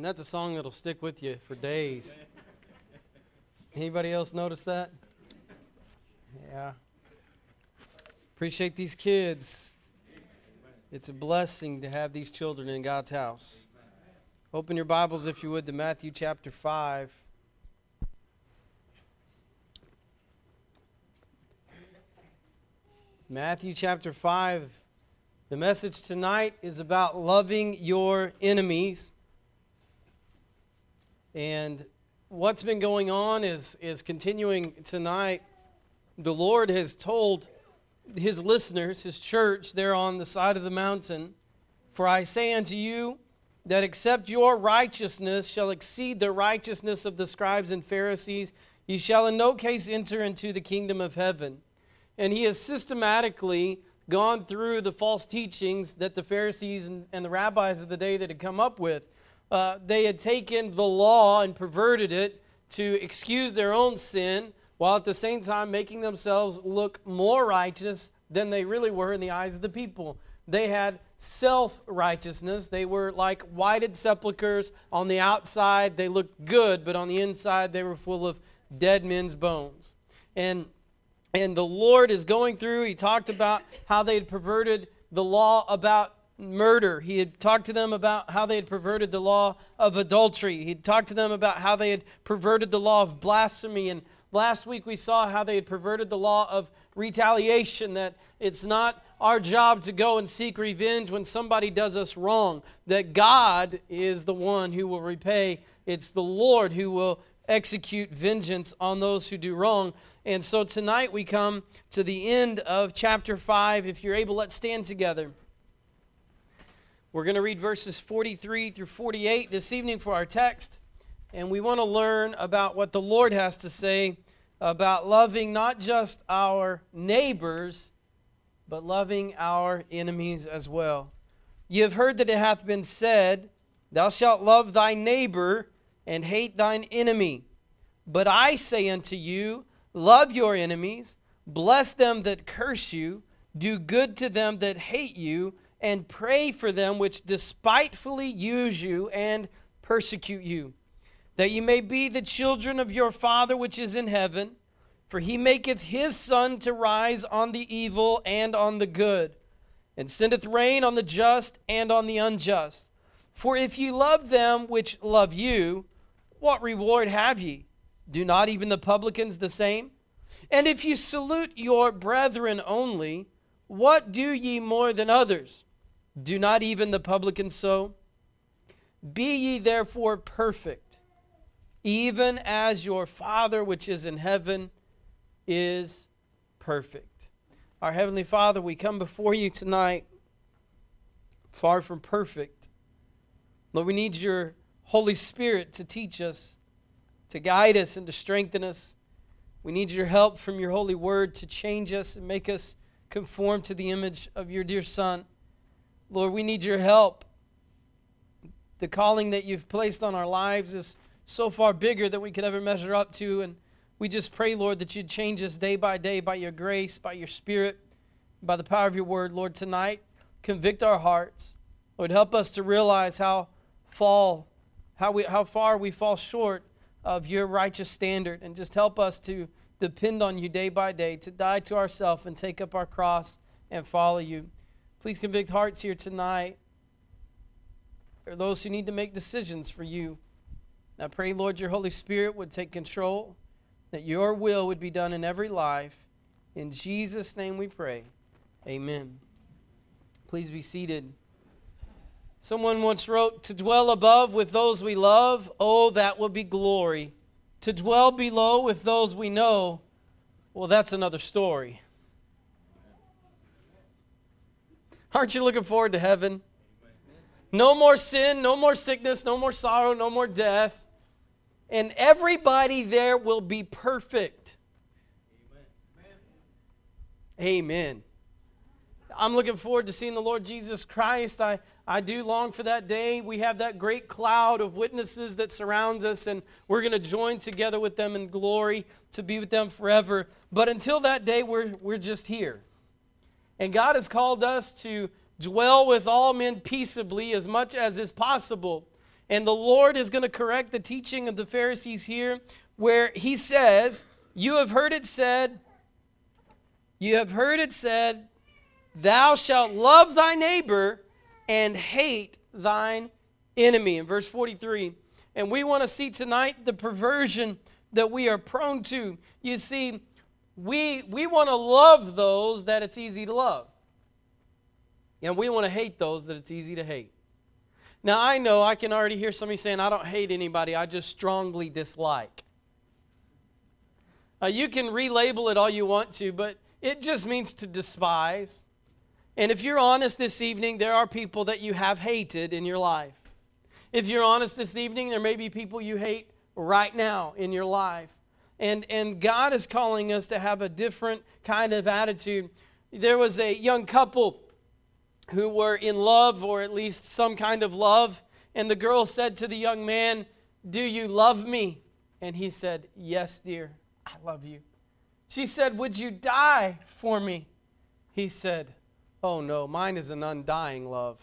That's a song that'll stick with you for days. Anybody else notice that? Yeah. Appreciate these kids. It's a blessing to have these children in God's house. Open your Bibles, if you would, to Matthew chapter 5. Matthew chapter 5. The message tonight is about loving your enemies. And what's been going on is continuing tonight. The Lord has told His listeners, His church, there on the side of the mountain, "For I say unto you, that except your righteousness shall exceed the righteousness of the scribes and Pharisees, you shall in no case enter into the kingdom of heaven." And He has systematically gone through the false teachings that the Pharisees and the rabbis of the day that had come up with. They had taken the law and perverted it to excuse their own sin, while at the same time making themselves look more righteous than they really were in the eyes of the people. They had self-righteousness. They were like whited sepulchres. On the outside, they looked good, but on the inside, they were full of dead men's bones. And the Lord is going through, He talked about how they had perverted the law about murder. He had talked to them about how they had perverted the law of adultery. He had talked to them about how they had perverted the law of blasphemy. And last week we saw how they had perverted the law of retaliation, that it's not our job to go and seek revenge when somebody does us wrong, that God is the one who will repay. It's the Lord who will execute vengeance on those who do wrong. And so tonight we come to the end of chapter 5. If you're able, let's stand together. We're going to read verses 43 through 48 this evening for our text. And we want to learn about what the Lord has to say about loving not just our neighbors, but loving our enemies as well. "Ye have heard that it hath been said, Thou shalt love thy neighbor and hate thine enemy. But I say unto you, love your enemies, bless them that curse you, do good to them that hate you, and pray for them which despitefully use you and persecute you, that ye may be the children of your Father which is in heaven. For He maketh His sun to rise on the evil and on the good, and sendeth rain on the just and on the unjust. For if ye love them which love you, what reward have ye? Do not even the publicans the same? And if ye salute your brethren only, what do ye more than others? Do not even the publicans so? Be ye therefore perfect, even as your Father which is in heaven is perfect." Our Heavenly Father, we come before you tonight far from perfect. Lord, we need your Holy Spirit to teach us, to guide us and to strengthen us. We need your help from your holy word to change us and make us conform to the image of your dear Son. Lord, we need your help. The calling that you've placed on our lives is so far bigger than we could ever measure up to, and we just pray, Lord, that you'd change us day by day by your grace, by your Spirit, by the power of your word. Lord, tonight, convict our hearts. Lord, help us to realize how far we fall short of your righteous standard, and just help us to depend on you day by day, to die to ourselves and take up our cross and follow you. Please convict hearts here tonight. There are those who need to make decisions for you. I pray, Lord, your Holy Spirit would take control, that your will would be done in every life. In Jesus' name we pray. Amen. Please be seated. Someone once wrote, "To dwell above with those we love, oh, that would be glory. To dwell below with those we know, well, that's another story." Aren't you looking forward to heaven? No more sin, no more sickness, no more sorrow, no more death. And everybody there will be perfect. Amen. I'm looking forward to seeing the Lord Jesus Christ. I do long for that day. We have that great cloud of witnesses that surrounds us, and we're going to join together with them in glory to be with them forever. But until that day, we're just here. And God has called us to dwell with all men peaceably as much as is possible. And the Lord is going to correct the teaching of the Pharisees here, where he says, you have heard it said, thou shalt love thy neighbor and hate thine enemy. In verse 43. And we want to see tonight the perversion that we are prone to. You see, we want to love those that it's easy to love. And we want to hate those that it's easy to hate. Now, I know I can already hear somebody saying, I don't hate anybody, I just strongly dislike. You can relabel it all you want to, but it just means to despise. And if you're honest this evening, there are people that you have hated in your life. If you're honest this evening, there may be people you hate right now in your life. And God is calling us to have a different kind of attitude. There was a young couple who were in love, or at least some kind of love, and the girl said to the young man, do you love me? And he said, yes, dear, I love you. She said, would you die for me? He said, oh no, mine is an undying love.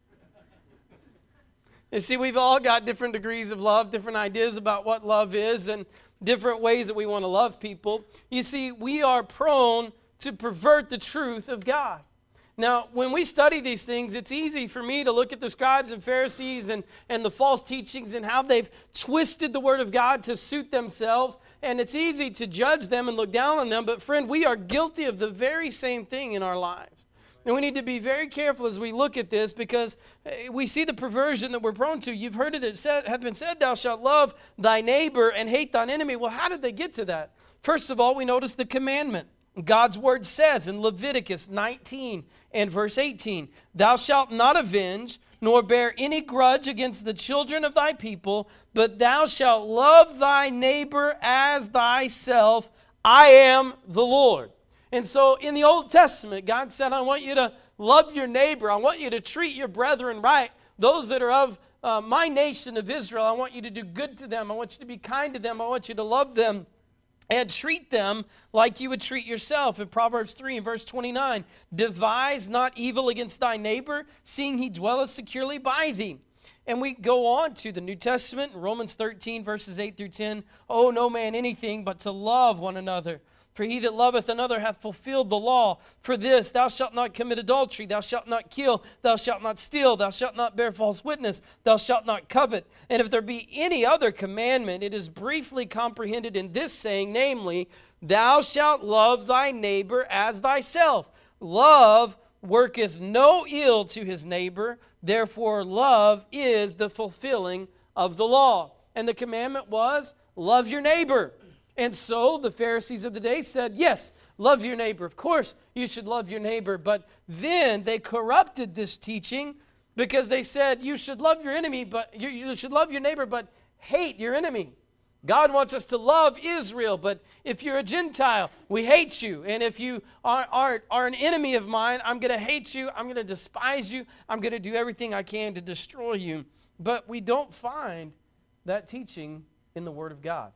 You see, we've all got different degrees of love, different ideas about what love is, and different ways that we want to love people. You see, we are prone to pervert the truth of God. Now, when we study these things, it's easy for me to look at the scribes and Pharisees and the false teachings and how they've twisted the Word of God to suit themselves. And it's easy to judge them and look down on them. But friend, we are guilty of the very same thing in our lives. And we need to be very careful as we look at this, because we see the perversion that we're prone to. You've heard it have been said, thou shalt love thy neighbor and hate thine enemy. Well, how did they get to that? First of all, we notice the commandment. God's word says in Leviticus 19 and verse 18, thou shalt not avenge, nor bear any grudge against the children of thy people, but thou shalt love thy neighbor as thyself. I am the Lord. And so in the Old Testament, God said, I want you to love your neighbor. I want you to treat your brethren right. Those that are of my nation of Israel, I want you to do good to them. I want you to be kind to them. I want you to love them and treat them like you would treat yourself. In Proverbs 3 and verse 29, devise not evil against thy neighbor, seeing he dwelleth securely by thee. And we go on to the New Testament, Romans 13 verses 8 through 10. Owe no man anything but to love one another. For he that loveth another hath fulfilled the law. For this, thou shalt not commit adultery, thou shalt not kill, thou shalt not steal, thou shalt not bear false witness, thou shalt not covet. And if there be any other commandment, it is briefly comprehended in this saying, namely, thou shalt love thy neighbor as thyself. Love worketh no ill to his neighbor, therefore love is the fulfilling of the law. And the commandment was, love your neighbor. And so the Pharisees of the day said, yes, love your neighbor. Of course, you should love your neighbor. But then they corrupted this teaching, because they said you should love your enemy, but you should love your neighbor, but hate your enemy. God wants us to love Israel, but if you're a Gentile, we hate you. And if you are an enemy of mine, I'm going to hate you. I'm going to despise you. I'm going to do everything I can to destroy you. But we don't find that teaching in the Word of God.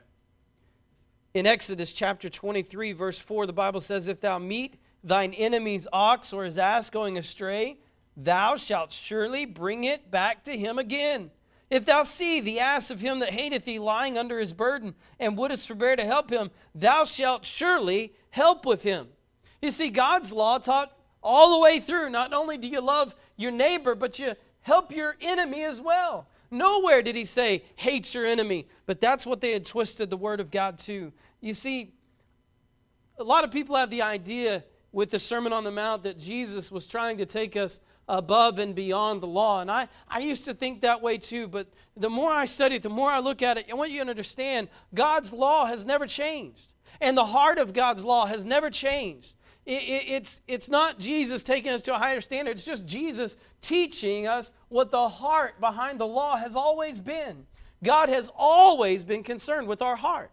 In Exodus chapter 23, verse 4, the Bible says, if thou meet thine enemy's ox or his ass going astray, thou shalt surely bring it back to him again. If thou see the ass of him that hateth thee lying under his burden, and wouldest forbear to help him, thou shalt surely help with him. You see, God's law taught all the way through, not only do you love your neighbor, but you help your enemy as well. Nowhere did he say, hate your enemy. But that's what they had twisted the Word of God to. You see, a lot of people have the idea with the Sermon on the Mount that Jesus was trying to take us above and beyond the law. And I used to think that way too. But the more I study it, the more I look at it, I want you to understand God's law has never changed. And the heart of God's law has never changed. It's not Jesus taking us to a higher standard. It's just Jesus teaching us what the heart behind the law has always been. God has always been concerned with our heart.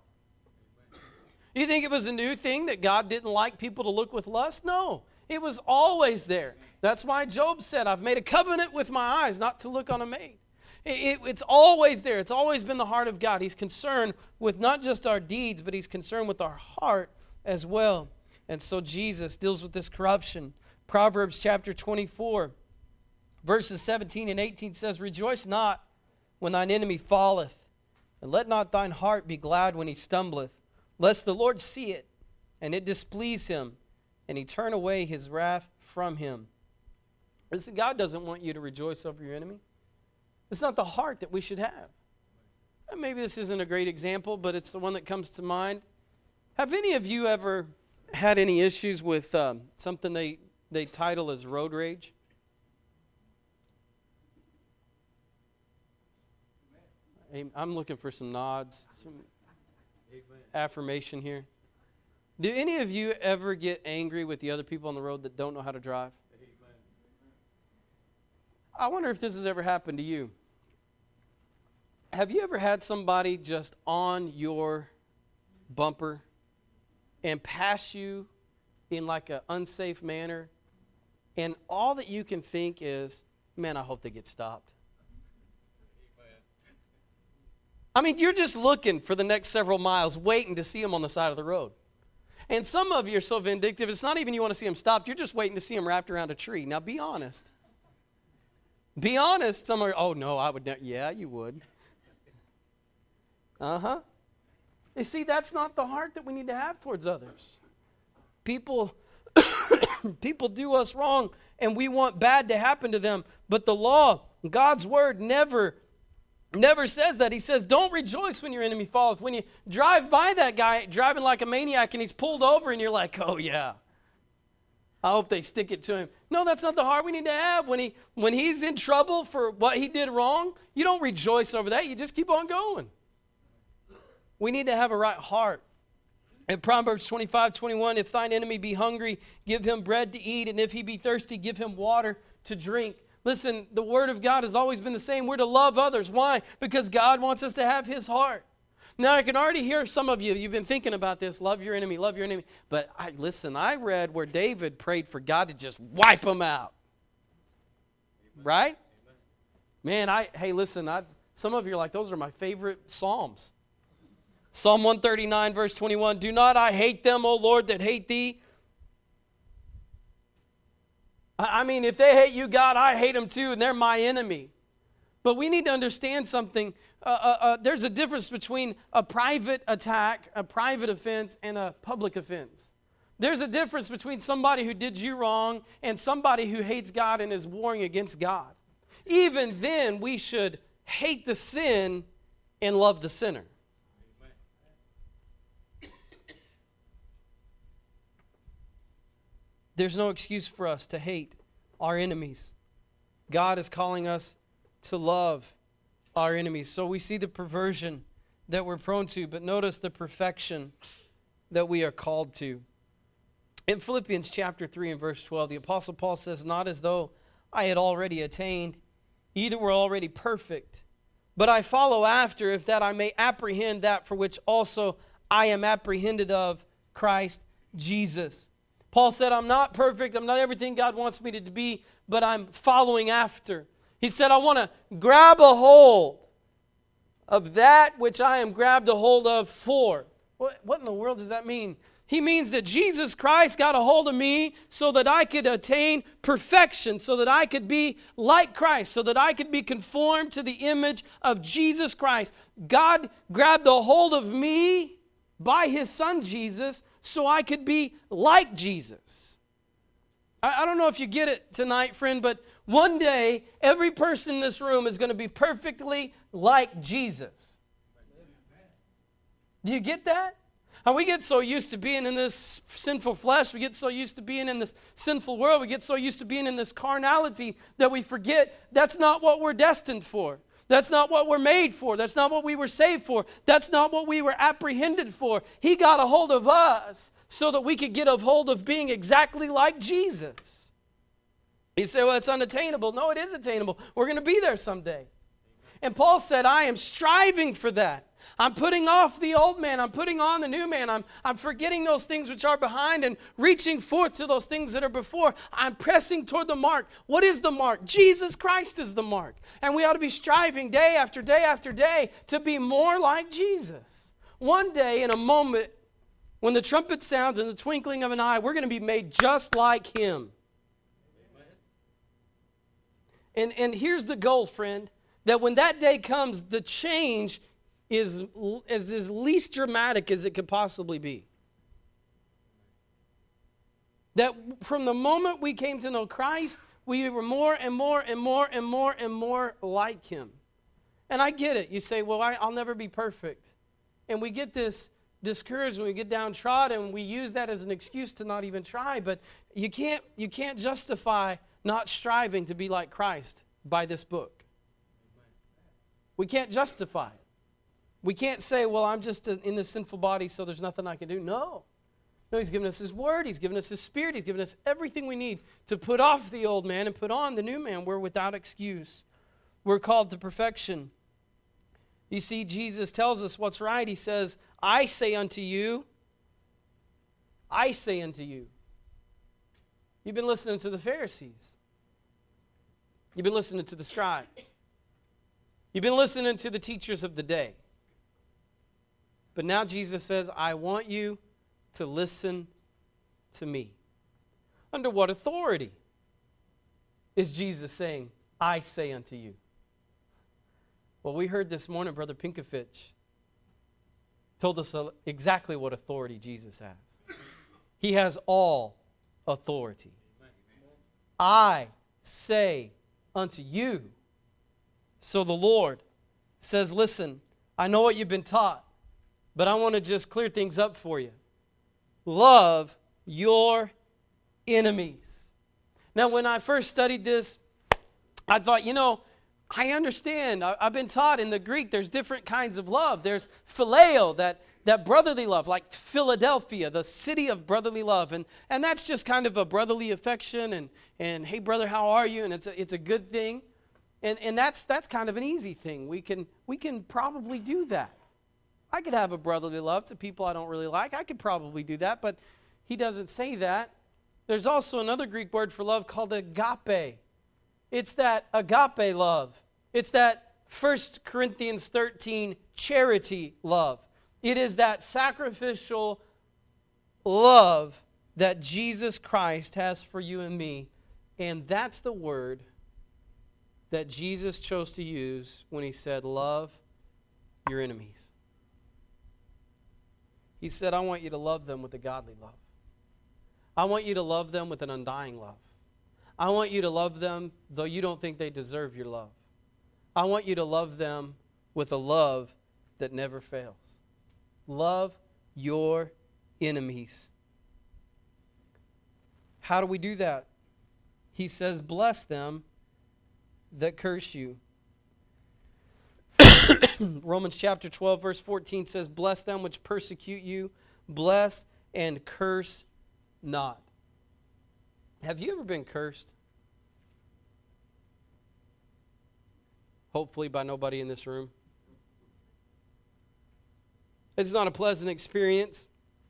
You think it was a new thing that God didn't like people to look with lust? No, it was always there. That's why Job said, I've made a covenant with my eyes not to look on a maid. It's always there. It's always been the heart of God. He's concerned with not just our deeds, but he's concerned with our heart as well. And so Jesus deals with this corruption. Proverbs chapter 24, verses 17 and 18 says, rejoice not when thine enemy falleth, and let not thine heart be glad when he stumbleth, lest the Lord see it, and it displease him, and he turn away his wrath from him. Listen, God doesn't want you to rejoice over your enemy. It's not the heart that we should have. And maybe this isn't a great example, but it's the one that comes to mind. Have any of you ever had any issues with something they title as road rage? I'm looking for some nods, some affirmation here. Do any of you ever get angry with the other people on the road that don't know how to drive? I wonder if this has ever happened to you. Have you ever had somebody just on your bumper and pass you in like an unsafe manner, and all that you can think is, man, I hope they get stopped? I mean, you're just looking for the next several miles, waiting to see them on the side of the road. And some of you are so vindictive, it's not even you want to see them stopped, you're just waiting to see them wrapped around a tree. Now, be honest. Be honest. Some are, oh, no, I would never. Yeah, you would. Uh-huh. You see, that's not the heart that we need to have towards others. People do us wrong, and we want bad to happen to them. But the law, God's word, never says that. He says, don't rejoice when your enemy falleth. When you drive by that guy driving like a maniac and he's pulled over and you're like, oh, yeah, I hope they stick it to him. No, that's not the heart we need to have. When he's in trouble for what he did wrong, you don't rejoice over that. You just keep on going. We need to have a right heart. In Proverbs 25:21, if thine enemy be hungry, give him bread to eat, and if he be thirsty, give him water to drink. Listen, the word of God has always been the same. We're to love others. Why? Because God wants us to have his heart. Now, I can already hear some of you, you've been thinking about this, love your enemy, love your enemy. But I read where David prayed for God to just wipe them out. Amen. Right? Amen. Man, some of you are like, those are my favorite Psalms. Psalm 139, verse 21, do not I hate them, O Lord, that hate thee? I mean, if they hate you, God, I hate them too, and they're my enemy. But we need to understand something. There's a difference between a private attack, a private offense, and a public offense. There's a difference between somebody who did you wrong and somebody who hates God and is warring against God. Even then, we should hate the sin and love the sinner. There's no excuse for us to hate our enemies. God is calling us to love our enemies. So we see the perversion that we're prone to, but notice the perfection that we are called to. In Philippians chapter 3 and verse 12, the Apostle Paul says, not as though I had already attained, either were already perfect, but I follow after, if that I may apprehend that for which also I am apprehended of Christ Jesus. Paul said, I'm not perfect. I'm not everything God wants me to be, but I'm following after. He said, I want to grab a hold of that which I am grabbed a hold of for. What in the world does that mean? He means that Jesus Christ got a hold of me so that I could attain perfection, so that I could be like Christ, so that I could be conformed to the image of Jesus Christ. God grabbed a hold of me by his son Jesus so I could be like Jesus. I don't know if you get it tonight, friend, but one day, every person in this room is going to be perfectly like Jesus. Do you get that? And we get so used to being in this sinful flesh, we get so used to being in this sinful world, we get so used to being in this carnality that we forget that's not what we're destined for. That's not what we're made for. That's not what we were saved for. That's not what we were apprehended for. He got a hold of us so that we could get a hold of being exactly like Jesus. You say, well, it's unattainable. No, it is attainable. We're going to be there someday. And Paul said, I am striving for that. I'm putting off the old man. I'm putting on the new man. I'm forgetting those things which are behind and reaching forth to those things that are before. I'm pressing toward the mark. What is the mark? Jesus Christ is the mark. And we ought to be striving day after day after day to be more like Jesus. One day, in a moment, when the trumpet sounds in the twinkling of an eye, we're going to be made just like him. And here's the goal, friend. that when that day comes, the change is as least dramatic as it could possibly be. That from the moment we came to know Christ, we were more and more and more and more and more like Him. And I get it. You say, well, I'll never be perfect. And we get this discouraged when we get downtrodden, and we use that as an excuse to not even try. But you can't justify not striving to be like Christ by this book. We can't justify it. We can't say, well, I'm just in this sinful body, so there's nothing I can do. No, He's given us His Word. He's given us His Spirit. He's given us everything we need to put off the old man and put on the new man. We're without excuse. We're called to perfection. You see, Jesus tells us what's right. He says, I say unto you. You've been listening to the Pharisees. You've been listening to the scribes. You've been listening to the teachers of the day. But now Jesus says, I want you to listen to me. Under what authority is Jesus saying, I say unto you? Well, we heard this morning, Brother Pinkovich told us exactly what authority Jesus has. He has all authority. I say unto you. So the Lord says, listen, I know what you've been taught, but I want to just clear things up for you. Love your enemies. Now, when I first studied this, I thought, I understand. I've been taught in the Greek there's different kinds of love. There's phileo, that brotherly love, like Philadelphia, the city of brotherly love. And that's just kind of a brotherly affection and hey, brother, how are you? And it's a good thing. And that's kind of an easy thing. We can probably do that. I could have a brotherly love to people I don't really like. I could probably do that, but he doesn't say that. There's also another Greek word for love called agape. It's that agape love. It's that 1 Corinthians 13 charity love. It is that sacrificial love that Jesus Christ has for you and me. And that's the word that Jesus chose to use when he said, love your enemies. He said, I want you to love them with a godly love. I want you to love them with an undying love. I want you to love them though you don't think they deserve your love. I want you to love them with a love that never fails. Love your enemies. How do we do that? He says, bless them that curse you. Romans chapter 12, verse 14 says, bless them which persecute you, bless and curse not. Have you ever been cursed? Hopefully by nobody in this room. It's not a pleasant experience.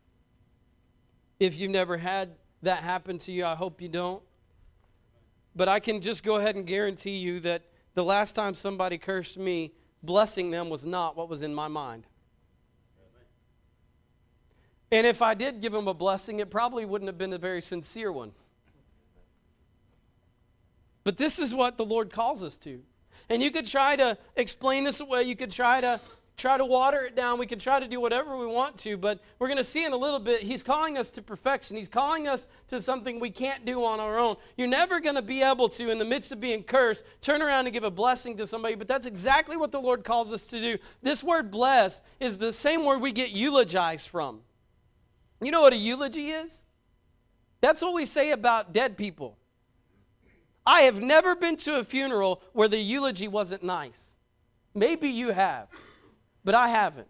If you've never had that happen to you, I hope you don't. But I can just go ahead and guarantee you that the last time somebody cursed me, blessing them was not what was in my mind. And if I did give them a blessing, it probably wouldn't have been a very sincere one. But this is what the Lord calls us to. And you could try to explain this away. You could try to water it down. We could try to do whatever we want to. But we're going to see in a little bit, he's calling us to perfection. He's calling us to something we can't do on our own. You're never going to be able to, in the midst of being cursed, turn around and give a blessing to somebody. But that's exactly what the Lord calls us to do. This word bless is the same word we get eulogize from. You know what a eulogy is? That's what we say about dead people. I have never been to a funeral where the eulogy wasn't nice. Maybe you have, but I haven't.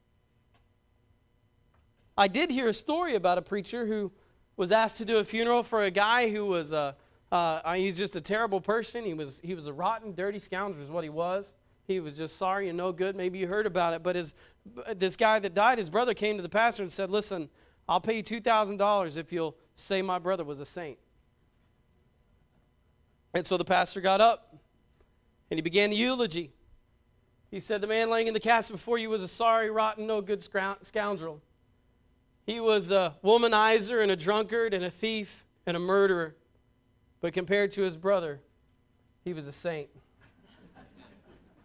I did hear a story about a preacher who was asked to do a funeral for a guy who was he's just a terrible person. He was a rotten, dirty scoundrel is what he was. He was just sorry and no good. Maybe you heard about it, but this guy that died, his brother came to the pastor and said, listen, I'll pay you $2,000 if you'll say my brother was a saint. And so the pastor got up and he began the eulogy. He said, the man laying in the casket before you was a sorry, rotten, no good scoundrel. He was a womanizer and a drunkard and a thief and a murderer. But compared to his brother, he was a saint.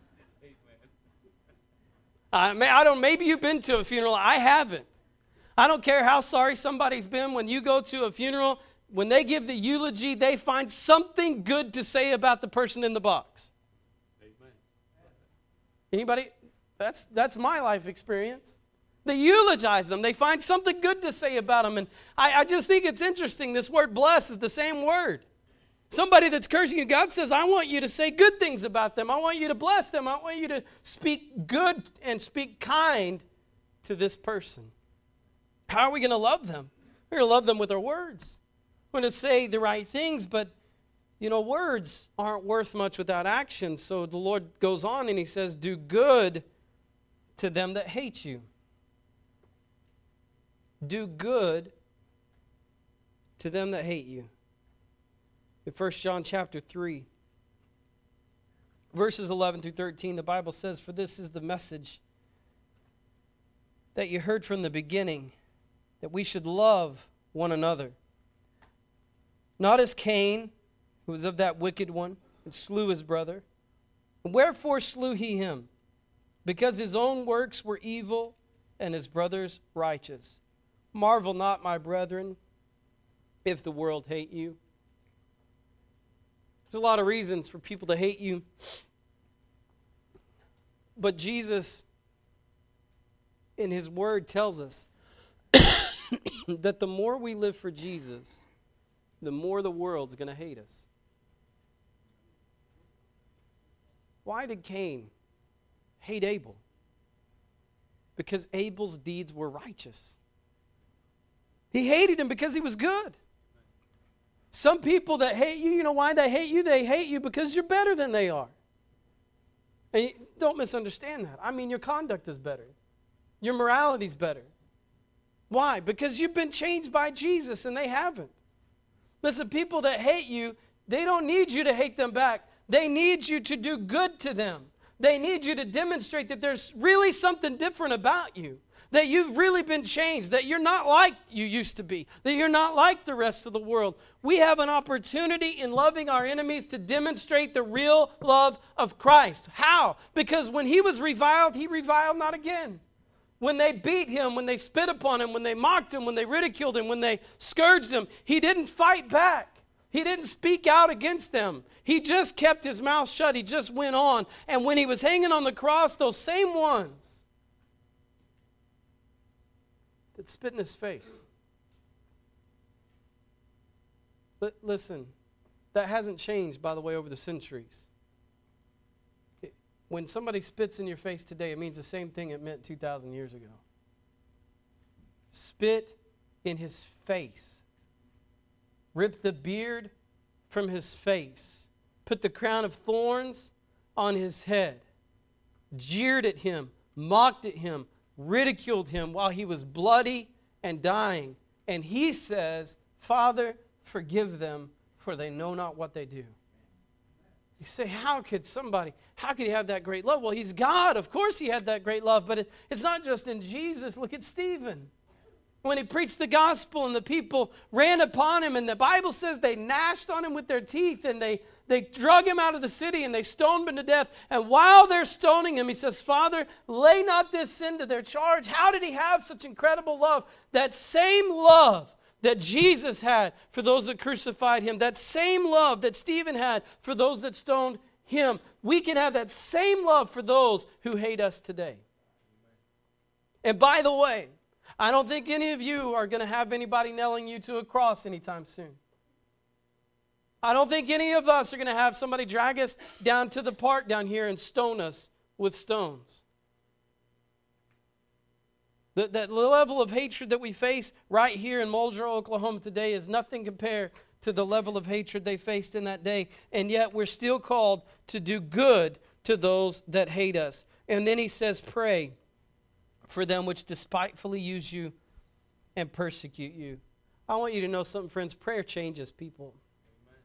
Maybe you've been to a funeral. I haven't. I don't care how sorry somebody's been. When you go to a funeral, when they give the eulogy, they find something good to say about the person in the box. Amen. Anybody? That's my life experience. They eulogize them. They find something good to say about them. And I just think it's interesting. This word bless is the same word. Somebody that's cursing you, God says, I want you to say good things about them. I want you to bless them. I want you to speak good and speak kind to this person. How are we going to love them? We're going to love them with our words. We're going to say the right things, but, words aren't worth much without action. So the Lord goes on and he says, do good to them that hate you. Do good to them that hate you. In 1 John chapter 3, verses 11 through 13, the Bible says, for this is the message that you heard from the beginning, that we should love one another. Not as Cain, who was of that wicked one, and slew his brother. And wherefore slew he him? Because his own works were evil, and his brother's righteous. Marvel not, my brethren, if the world hate you. There's a lot of reasons for people to hate you. But Jesus, in his word, tells us that the more we live for Jesus, the more the world's going to hate us. Why did Cain hate Abel? Because Abel's deeds were righteous. He hated him because he was good. Some people that hate you, you know why they hate you? They hate you because you're better than they are. And don't misunderstand that. I mean, your conduct is better. Your morality's better. Why? Because you've been changed by Jesus and they haven't. Listen, people that hate you, they don't need you to hate them back. They need you to do good to them. They need you to demonstrate that there's really something different about you. That you've really been changed. That you're not like you used to be. That you're not like the rest of the world. We have an opportunity in loving our enemies to demonstrate the real love of Christ. How? Because when he reviled not again. When they beat him, when they spit upon him, when they mocked him, when they ridiculed him, when they scourged him, he didn't fight back. He didn't speak out against them. He just kept his mouth shut. He just went on. And when he was hanging on the cross, those same ones that spit in his face. But listen, that hasn't changed, by the way, over the centuries. When somebody spits in your face today, it means the same thing it meant 2,000 years ago. Spit in his face. Rip the beard from his face. Put the crown of thorns on his head. Jeered at him, mocked at him, ridiculed him while he was bloody and dying. And he says, Father, forgive them, for they know not what they do. You say, how could he have that great love? Well, he's God. Of course he had that great love, but it's not just in Jesus. Look at Stephen. When he preached the gospel and the people ran upon him, and the Bible says they gnashed on him with their teeth, and they drug him out of the city, and they stoned him to death. And while they're stoning him, he says, Father, lay not this sin to their charge. How did he have such incredible love? That same love that Jesus had for those that crucified him, that same love that Stephen had for those that stoned him, we can have that same love for those who hate us today. And by the way, I don't think any of you are going to have anybody nailing you to a cross anytime soon. I don't think any of us are going to have somebody drag us down to the park down here and stone us with stones. That level of hatred that we face right here in Mulgero, Oklahoma today is nothing compared to the level of hatred they faced in that day. And yet we're still called to do good to those that hate us. And then he says, pray for them which despitefully use you and persecute you. I want you to know something, friends. Prayer changes people. Amen.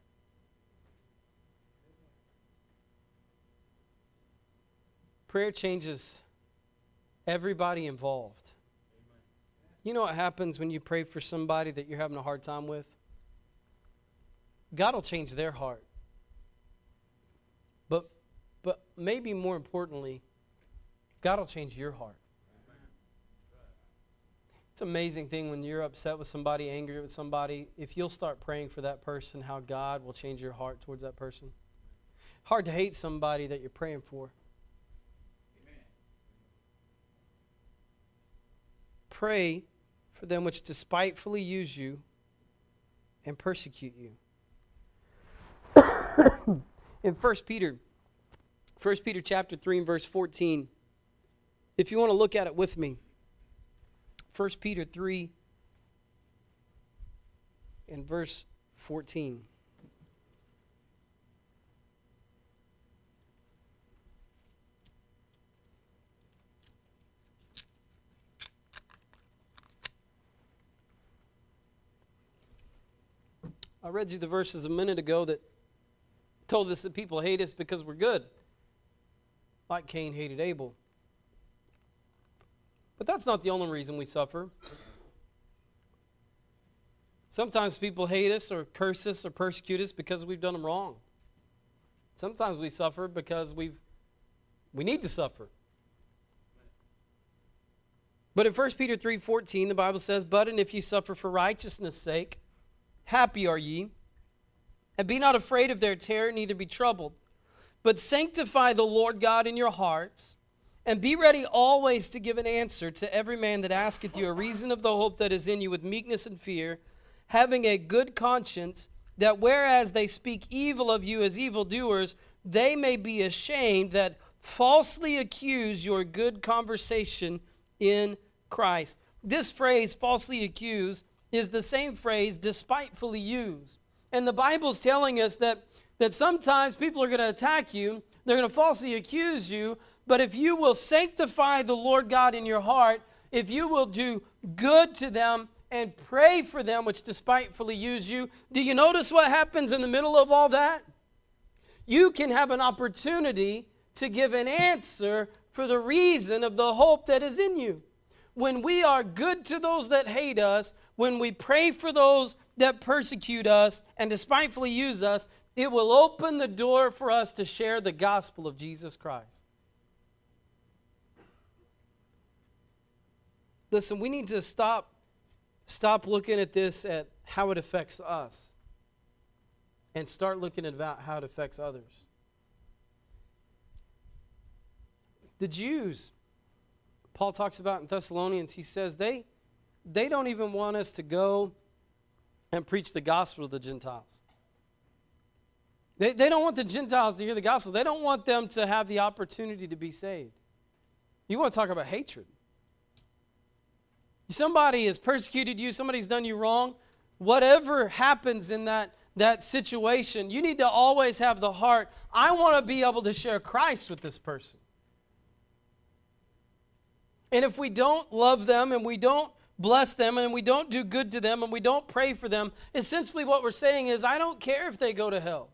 Prayer changes everybody involved. You know what happens when you pray for somebody that you're having a hard time with? God will change their heart. But maybe more importantly, God will change your heart. It's an amazing thing when you're upset with somebody, angry with somebody, if you'll start praying for that person, how God will change your heart towards that person. Hard to hate somebody that you're praying for. Amen. Pray for them which despitefully use you and persecute you. In 1 Peter chapter 3 and verse 14, if you want to look at it with me, 1 Peter 3 and verse 14. I read you the verses a minute ago that told us that people hate us because we're good, like Cain hated Abel. But that's not the only reason we suffer. Sometimes people hate us or curse us or persecute us because we've done them wrong. Sometimes we suffer because we need to suffer. But in 1 Peter 3:14, the Bible says, "But and if ye suffer for righteousness' sake, happy are ye, and be not afraid of their terror, neither be troubled. But sanctify the Lord God in your hearts, and be ready always to give an answer to every man that asketh you a reason of the hope that is in you with meekness and fear, having a good conscience, that whereas they speak evil of you as evildoers, they may be ashamed that falsely accuse your good conversation in Christ." This phrase, falsely accuse, is the same phrase, despitefully use. And the Bible's telling us that sometimes people are going to attack you, they're going to falsely accuse you, but if you will sanctify the Lord God in your heart, if you will do good to them and pray for them which despitefully use you, do you notice what happens in the middle of all that? You can have an opportunity to give an answer for the reason of the hope that is in you. When we are good to those that hate us, when we pray for those that persecute us and despitefully use us, it will open the door for us to share the gospel of Jesus Christ. Listen, we need to stop looking at this at how it affects us and start looking at about how it affects others. The Jews, Paul talks about in Thessalonians, he says they don't even want us to go and preach the gospel to the Gentiles. They don't want the Gentiles to hear the gospel. They don't want them to have the opportunity to be saved. You want to talk about hatred. Somebody has persecuted you, somebody's done you wrong, whatever happens in that situation, you need to always have the heart, I want to be able to share Christ with this person. And if we don't love them and we don't bless them and we don't do good to them and we don't pray for them, essentially what we're saying is, I don't care if they go to hell.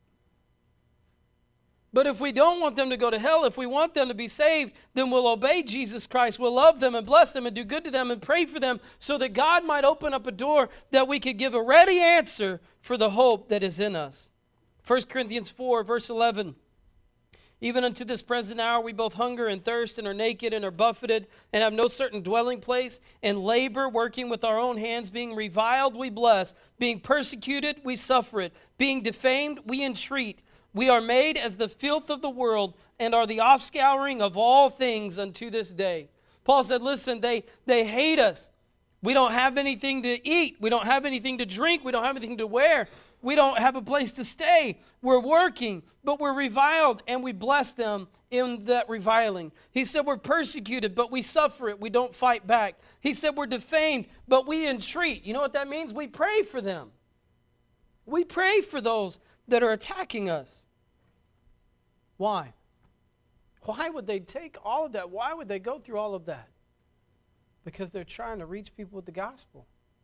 But if we don't want them to go to hell, if we want them to be saved, then we'll obey Jesus Christ. We'll love them and bless them and do good to them and pray for them so that God might open up a door that we could give a ready answer for the hope that is in us. 1 Corinthians 4, verse 11. "Even unto this present hour we both hunger and thirst and are naked and are buffeted and have no certain dwelling place, and labor, working with our own hands, being reviled we bless, being persecuted we suffer it, being defamed we entreat. We are made as the filth of the world and are the offscouring of all things unto this day." Paul said, listen, they hate us. We don't have anything to eat. We don't have anything to drink. We don't have anything to wear. We don't have a place to stay. We're working, but we're reviled, and we bless them in that reviling. He said we're persecuted, but we suffer it. We don't fight back. He said we're defamed, but we entreat. You know what that means? We pray for them. We pray for those that are attacking us. Why? Why would they take all of that? Why would they go through all of that? Because they're trying to reach people with the gospel.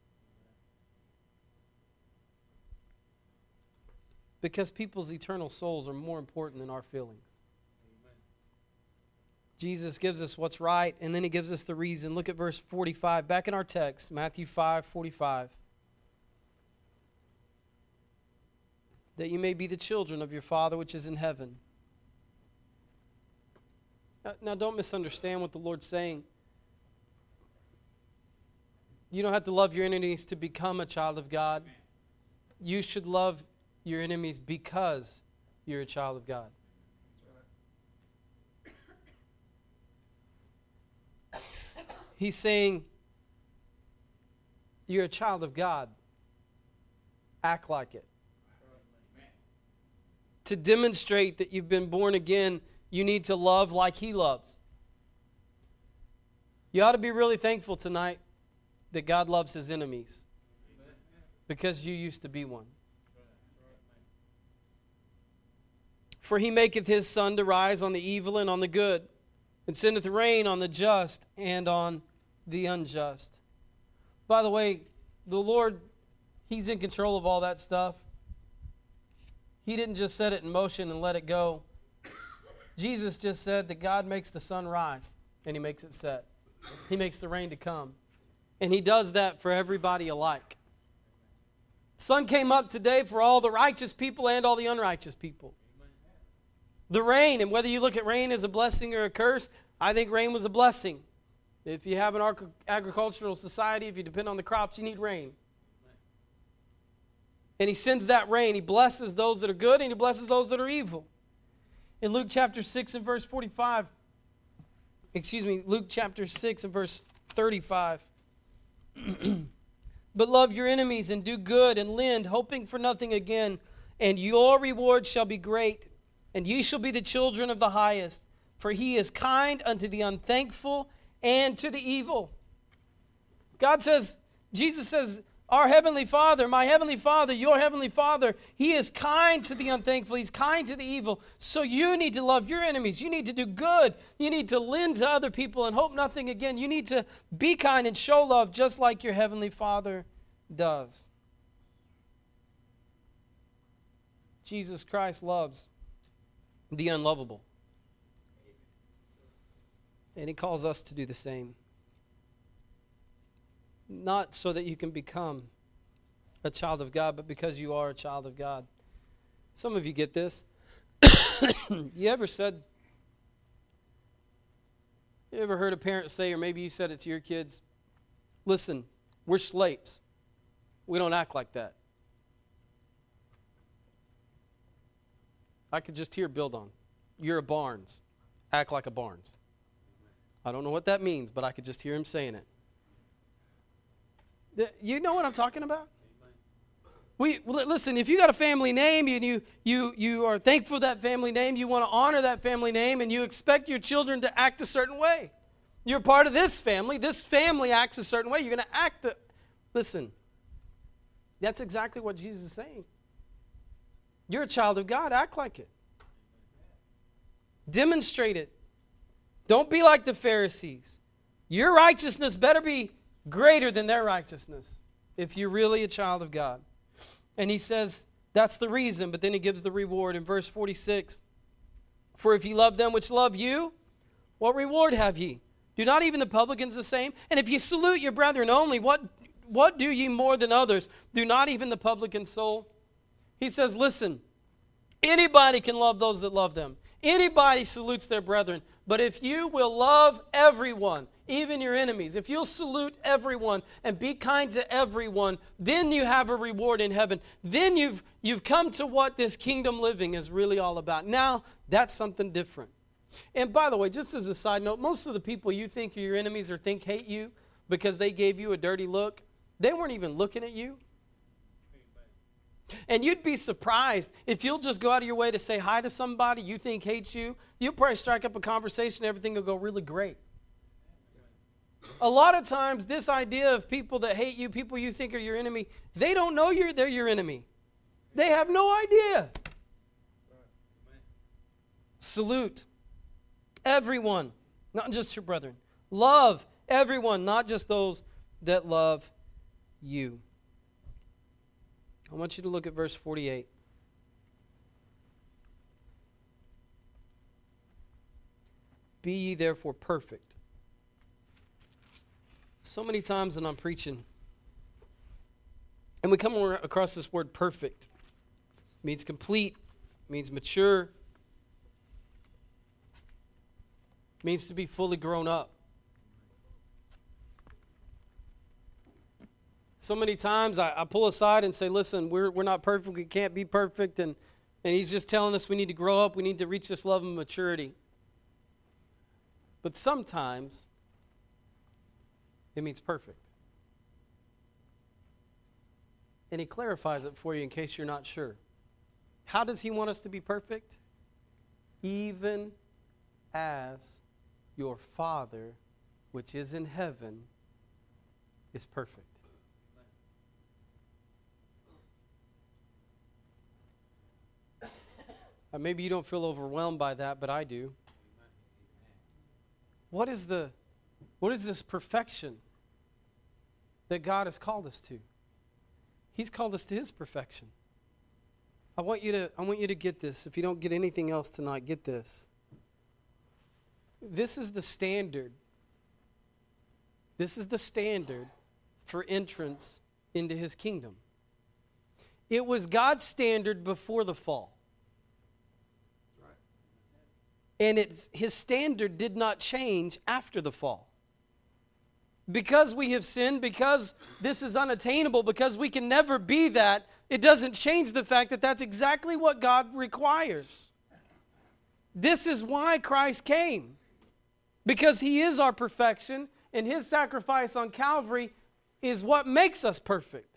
Because people's eternal souls are more important than our feelings. Amen. Jesus gives us what's right, and then he gives us the reason. Look at verse 45, back in our text, Matthew 5:45. "That you may be the children of your Father which is in heaven. Now, don't misunderstand what the Lord's saying. You don't have to love your enemies to become a child of God. You should love your enemies because you're a child of God. He's saying, you're a child of God. Act like it. To demonstrate that you've been born again, you need to love like He loves. You ought to be really thankful tonight that God loves His enemies because you used to be one. For He maketh His sun to rise on the evil and on the good, and sendeth rain on the just and on the unjust. By the way, the Lord, He's in control of all that stuff. He didn't just set it in motion and let it go. Jesus just said that God makes the sun rise and He makes it set. He makes the rain to come. And He does that for everybody alike. The sun came up today for all the righteous people and all the unrighteous people. The rain, and whether you look at rain as a blessing or a curse, I think rain was a blessing. If you have an agricultural society, if you depend on the crops, you need rain. And He sends that rain. He blesses those that are good and He blesses those that are evil. In Luke chapter 6 and verse 45, Luke chapter 6 and verse 35. But love your enemies and do good and lend, hoping for nothing again, and your reward shall be great, and ye shall be the children of the highest, for He is kind unto the unthankful and to the evil. God says, Jesus says, our Heavenly Father, my Heavenly Father, your Heavenly Father, He is kind to the unthankful. He's kind to the evil. So you need to love your enemies. You need to do good. You need to lend to other people and hope nothing again. You need to be kind and show love just like your Heavenly Father does. Jesus Christ loves the unlovable. And He calls us to do the same. Not so that you can become a child of God, but because you are a child of God. Some of you get this. You ever heard a parent say, or maybe you said it to your kids, listen, we're slaves. We don't act like that. I could just hear Bill on. You're a Barnes. Act like a Barnes. I don't know what that means, but I could just hear him saying it. You know what I'm talking about? Listen, if you got a family name and you are thankful for that family name, you want to honor that family name, and you expect your children to act a certain way. You're part of this family acts a certain way. You're going to act listen, that's exactly what Jesus is saying. You're a child of God, act like it. Demonstrate it. Don't be like the Pharisees. Your righteousness better be greater than their righteousness if you're really a child of God. And He says that's the reason, but then He gives the reward in verse 46. For if ye love them which love you, what reward have ye? Do not even the publicans the same? And if ye salute your brethren only, what do ye more than others? Do not even the publicans so? He says, listen, anybody can love those that love them. Anybody salutes their brethren. But if you will love everyone, even your enemies, if you'll salute everyone and be kind to everyone, then you have a reward in heaven. Then you've come to what this kingdom living is really all about. Now, that's something different. And by the way, just as a side note, most of the people you think are your enemies or think hate you because they gave you a dirty look, they weren't even looking at you. And you'd be surprised if you'll just go out of your way to say hi to somebody you think hates you. You'll probably strike up a conversation, everything will go really great. A lot of times, this idea of people that hate you, people you think are your enemy, they don't know they're your enemy. They have no idea. Salute everyone, not just your brethren. Love everyone, not just those that love you. I want you to look at verse 48. Be ye therefore perfect. So many times when I'm preaching, and we come across this word perfect, it means complete, it means mature, it It means to be fully grown up. So many times I pull aside and say, listen, we're not perfect. We can't be perfect. And he's just telling us we need to grow up. We need to reach this level of maturity. But sometimes it means perfect. And he clarifies it for you in case you're not sure. How does he want us to be perfect? Even as your Father, which is in heaven, is perfect. Maybe you don't feel overwhelmed by that, but I do. What is this perfection that God has called us to? He's called us to His perfection. I want you to get this. If you don't get anything else tonight, get this. This is the standard. This is the standard for entrance into His kingdom. It was God's standard before the fall. And His standard did not change after the fall. Because we have sinned, because this is unattainable, because we can never be that, it doesn't change the fact that that's exactly what God requires. This is why Christ came. Because He is our perfection, and His sacrifice on Calvary is what makes us perfect.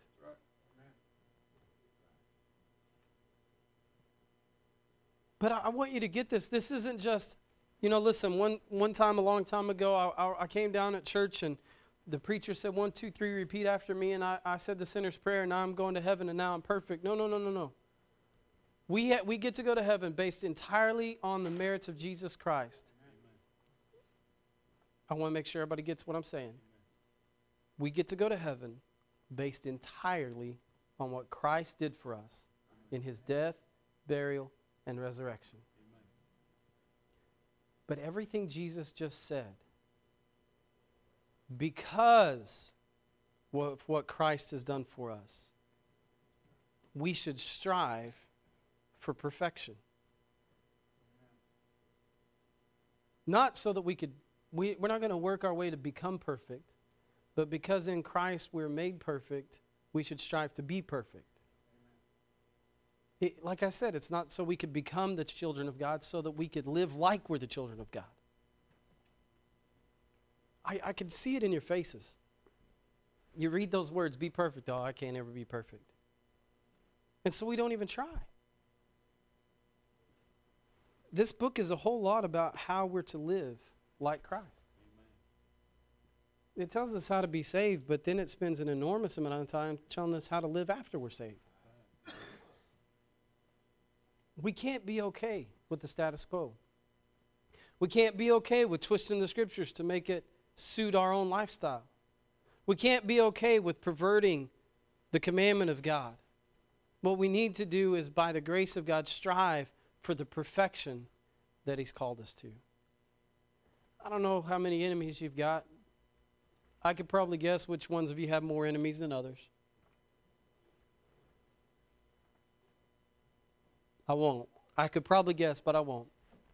But I want you to get this. This isn't just, listen, one time a long time ago, I came down at church and the preacher said, 1, 2, 3, repeat after me. And I said the sinner's prayer, and now I'm going to heaven and now I'm perfect. No. We get to go to heaven based entirely on the merits of Jesus Christ. I want to make sure everybody gets what I'm saying. We get to go to heaven based entirely on what Christ did for us in His death, burial, and resurrection. But everything Jesus just said, because of what Christ has done for us, we should strive for perfection. Not so that we're not going to work our way to become perfect, but because in Christ we're made perfect, we should strive to be perfect. Like I said, it's not so we could become the children of God, so that we could live like we're the children of God. I can see it in your faces. You read those words, be perfect. Oh, I can't ever be perfect. And so we don't even try. This book is a whole lot about how we're to live like Christ. Amen. It tells us how to be saved, but then it spends an enormous amount of time telling us how to live after we're saved. We can't be okay with the status quo. We can't be okay with twisting the Scriptures to make it suit our own lifestyle. We can't be okay with perverting the commandment of God. What we need to do is, by the grace of God, strive for the perfection that He's called us to. I don't know how many enemies you've got. I could probably guess which ones of you have more enemies than others. I won't. I could probably guess, but I won't.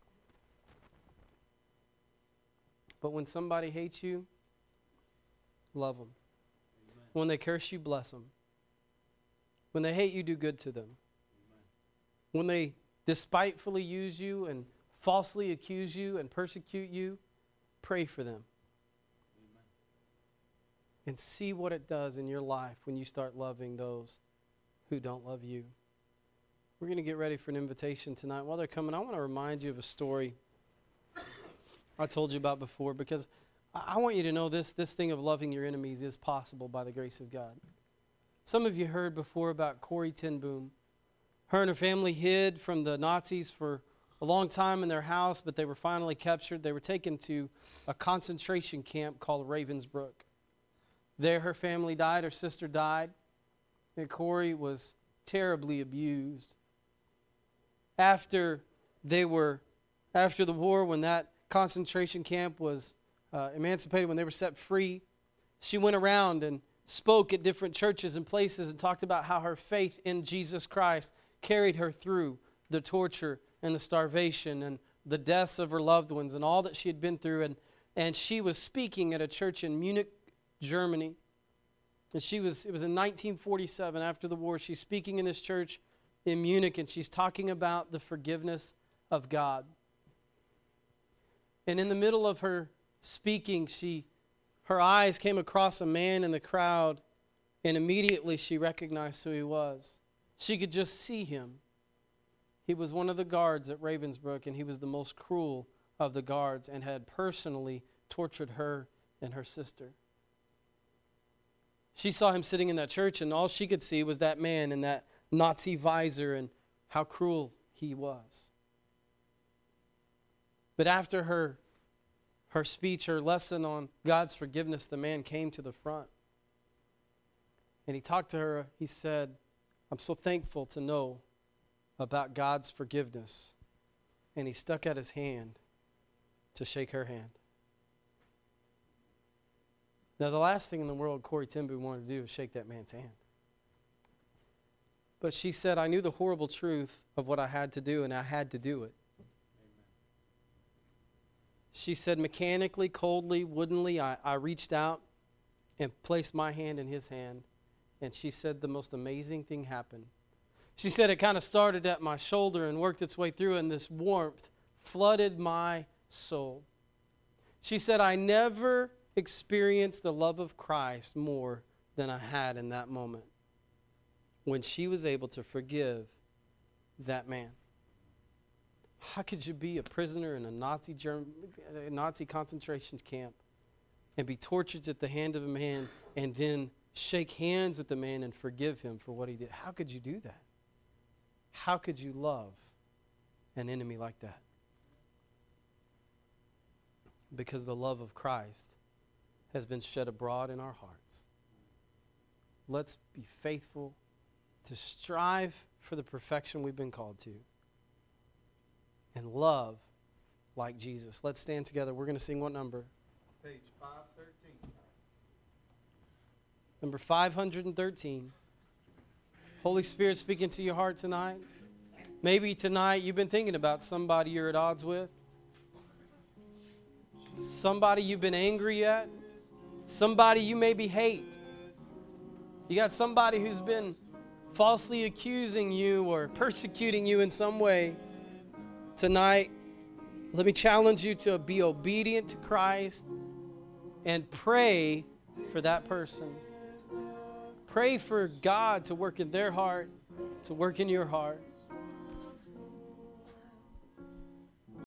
But when somebody hates you, love them. Amen. When they curse you, bless them. When they hate you, do good to them. Amen. When they despitefully use you and falsely accuse you and persecute you, pray for them. Amen. And see what it does in your life when you start loving those who don't love you. We're going to get ready for an invitation tonight. While they're coming, I want to remind you of a story I told you about before, because I want you to know this thing of loving your enemies is possible by the grace of God. Some of you heard before about Corrie ten Boom. Her and her family hid from the Nazis for a long time in their house, but they were finally captured. They were taken to a concentration camp called Ravensbrück. There her family died, her sister died, and Corrie was terribly abused. After the war, when that concentration camp was emancipated, when they were set free, she went around and spoke at different churches and places and talked about how her faith in Jesus Christ carried her through the torture and the starvation and the deaths of her loved ones and all that she had been through. And she was speaking at a church in Munich, Germany. And it was in 1947, after the war. She's speaking in this church in Munich, and she's talking about the forgiveness of God. And in the middle of her speaking, her eyes came across a man in the crowd, and immediately she recognized who he was. She could just see him. He was one of the guards at Ravensbrück, and he was the most cruel of the guards and had personally tortured her and her sister. She saw him sitting in that church, and all she could see was that man in that Nazi visor and how cruel he was. But after her speech, her lesson on God's forgiveness, the man came to the front. And he talked to her. He said, "I'm so thankful to know about God's forgiveness." And he stuck out his hand to shake her hand. Now, the last thing in the world Corrie ten Boom wanted to do was shake that man's hand. But she said, "I knew the horrible truth of what I had to do, and I had to do it." She said, mechanically, coldly, woodenly, I reached out and placed my hand in his hand. And she said the most amazing thing happened. She said it kind of started at my shoulder and worked its way through, and this warmth flooded my soul. She said, I never experienced the love of Christ more than I had in that moment when she was able to forgive that man. How could you be a prisoner in a Nazi concentration camp and be tortured at the hand of a man and then shake hands with the man and forgive him for what he did? How could you do that? How could you love an enemy like that? Because the love of Christ has been shed abroad in our hearts. Let's be faithful to strive for the perfection we've been called to. And love like Jesus. Let's stand together. We're going to sing what number? Page 513. Number 513. Holy Spirit speaking to your heart tonight. Maybe tonight you've been thinking about somebody you're at odds with. Somebody you've been angry at. Somebody you maybe hate. You got somebody who's been falsely accusing you or persecuting you in some way. Tonight, let me challenge you to be obedient to Christ and pray for that person. Pray for God to work in their heart, to work in your heart.